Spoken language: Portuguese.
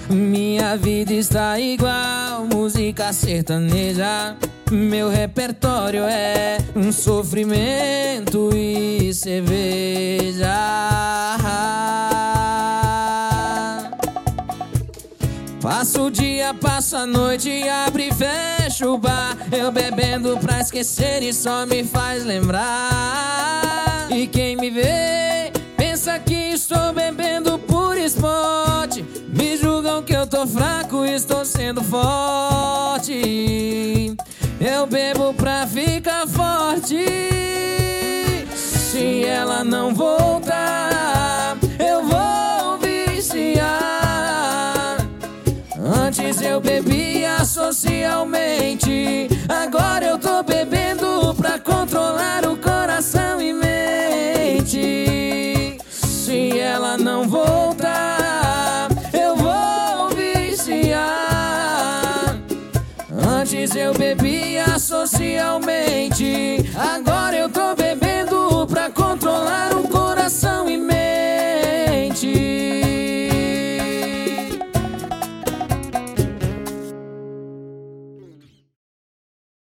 Minha vida está igual música sertaneja. Meu repertório é um sofrimento e cerveja. Passo o dia, passo a noite, abro e fecho o bar. Eu bebendo pra esquecer e só me faz lembrar. E quem me vê pensa que estou bebendo por esporte. Me julgam que eu tô fraco, estou sendo forte. Eu bebo pra ficar forte. Se ela não voltar, eu vou viciar. Antes eu bebia socialmente, agora eu tô bebendo pra controlar o coração e mente. Se ela não voltar, eu vou viciar. Antes eu bebia socialmente, agora